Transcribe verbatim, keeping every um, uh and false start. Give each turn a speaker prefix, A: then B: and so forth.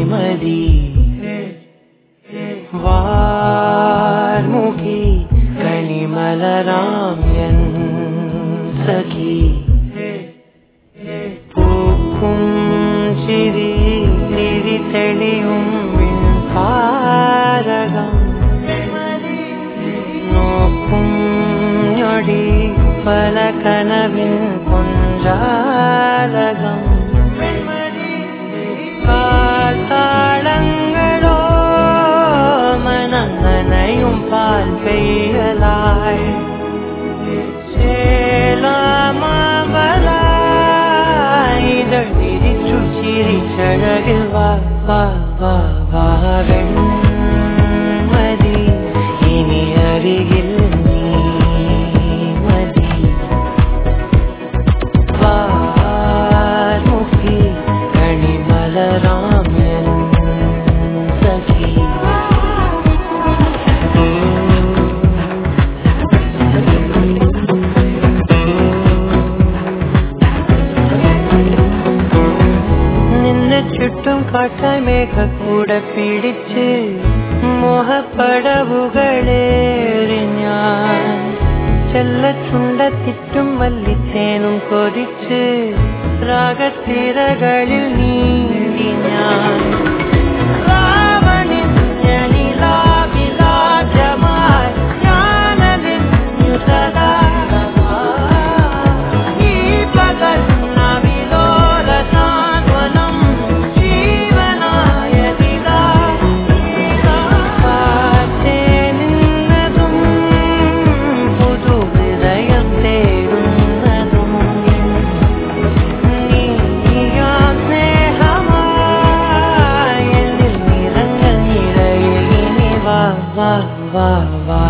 A: മതി വാർമുഖി കണിമലരാം എൻ സഖി പൂക്കും ചിരി തിരി തെളിയും താരകം നോക്കും ഞൊടി പല കനവിൻ കൊഞ്ചാരകം താളങ്ങളോ മനങ്ങനയും പാൽ പെയ്യലായി ചേലാമലായി തിരിച്ചു ചിരിച്ചഴകിൽ വാ വാ വാ വാവൻ മതി ഇനി അരികിൽ നീ മതി വാർമുഖി കണിമലരാം എൻ സഖി നിന്നെ ചുറ്റും കാട്ടായി മേഘക്കൂട പിടിച്ച് മോഹപ്പടവുകളേറി ഞാൻ ചെല്ലച്ചുണ്ടത്തിറ്റും മല്ലിത്തേനും കൊതിച്ച് രാഗത്തിരകളിൽ നീന്തി ഞാൻ വാ വാ വാ